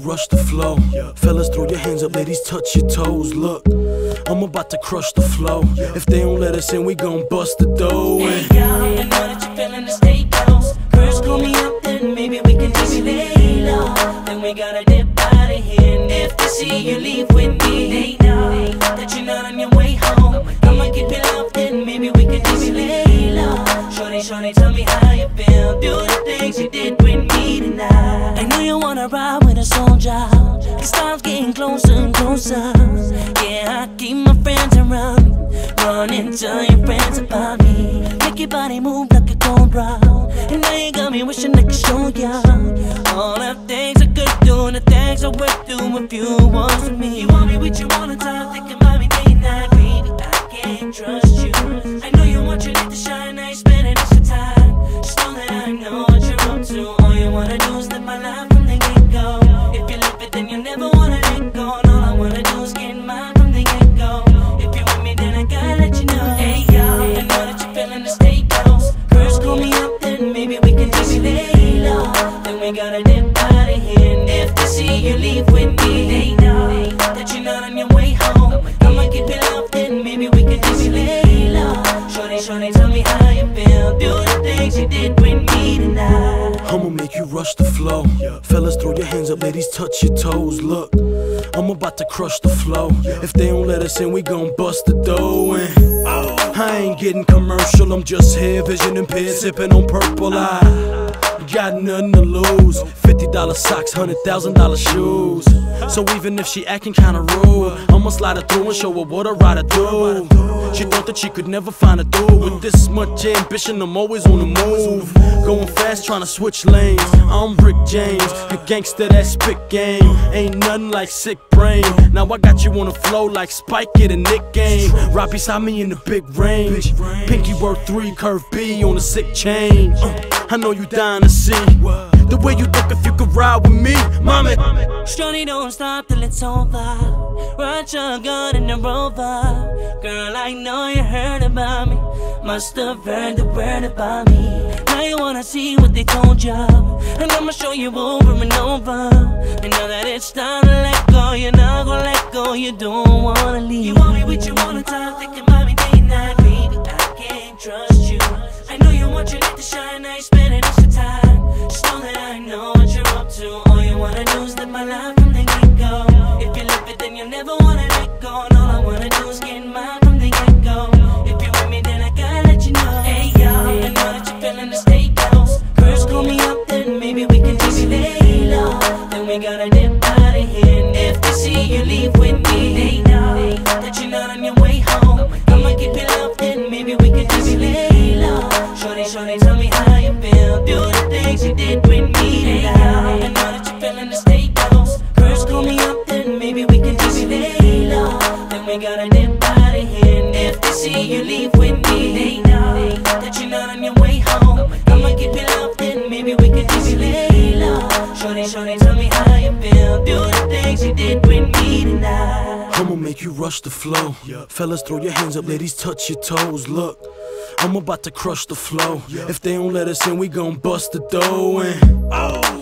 rush the flow. Fellas, throw your hands up, ladies, touch your toes. Look, I'm about to crush the flow. If they don't let us in, we gon' bust the door in. Hey y'all, I know that you're feeling the state close. First call me up, then maybe we can just lay low. Then we gotta dip out of here. And if they see you leave with me, they know that you're not on your way home. I'ma keep it up, then maybe we can just lay low. Shorty, shorty, tell me how you feel. Do the things you did with me tonight. I know you wanna ride with a soldier. This time's getting closer and closer. Yeah, I keep my friends around me. Run and tell your friends about me. Make your body move like a cobra. And now you got me wishing I could show ya all the things I could do and the things I would do if you was with me. You want me with you all the time, thinking about me day and night. Baby, I can't trust you. I know you want your light to shine, I ain't spending extra time. Just know that I know what you're up to. All you wanna do is live my life from the get-go. If you live it, then you never wanna let go. And all I wanna do is get mine from the get-go. If you with me, then I gotta let you know. Hey y'all, I know that you're feeling the state close. First call me up, then maybe we can just lay low. Then we gotta dip out of here. And if they see you leave with me, they know that you're not on your way home. I'ma keep it up, then maybe we can just lay low. Shorty, shorty, tell me how you feel. Do the things you did with me tonight. I'ma make you rush the flow. Fellas, throw your hands up, ladies, touch your toes. Look, I'm about to crush the flow. If they don't let us in, we gon' bust the door in. I ain't getting commercial, I'm just here, vision impaired, sipping on purple eye. Got nothing to lose. $50 socks, $100,000 shoes. So even if she acting kinda rude, I'ma slide her through and show her what a rider do. She thought that she could never find a dude with this much ambition. I'm always on the move, going fast, trying to switch lanes. I'm Rick James, a gangster that spit game. Ain't nothing like sick brain. Now I got you on the flow like Spike, get a Nick game. Right beside me in the big range. Pinky worth 3, curve B on a sick change. I know you dying to see the way you look if you could ride with me, mommy. Shorty, don't stop till it's over. Ride your gun in the Rover. Girl, I know you heard about me. Must have heard the word about me. Now you wanna see what they told you, and I'ma show you over and over. And now that it's time to let go, you're not gonna let go. You don't wanna leave. You want me with you all the time, thinking about me day and night. Baby, I can't trust you. I know you want your light to shine, I ain't spending extra time. Just know that I know what you're up to. All you wanna do is live my life from the get-go. If you live it, then you'll never wanna let go. And all I wanna do is get mine from the get-go. If you with me, then I gotta let you know. Hey y'all, I know that you're feeling the state close. First call me up, then maybe we can just lay low. Then we gotta dip out of here. And if they see you leave with me, they know that you're not on your way home. I'ma keep it up, then maybe we can just lay low. Shorty, shorty, tell me how you feel. Do the things you did with me tonight. I know that you're feeling the state close. First call me up, then maybe we can just lay low. Then we gotta dip out of here. And if they see you leave with me, they know that you're not on your way home. I'ma keep it up, then maybe we can just lay low. Shorty, shorty, tell me how you feel. Do the things you did with me tonight. I'ma make you rush the flow. Fellas, throw your hands up, ladies, touch your toes. Look, I'm about to crush the flow. If they don't let us in, we gon' bust the door in.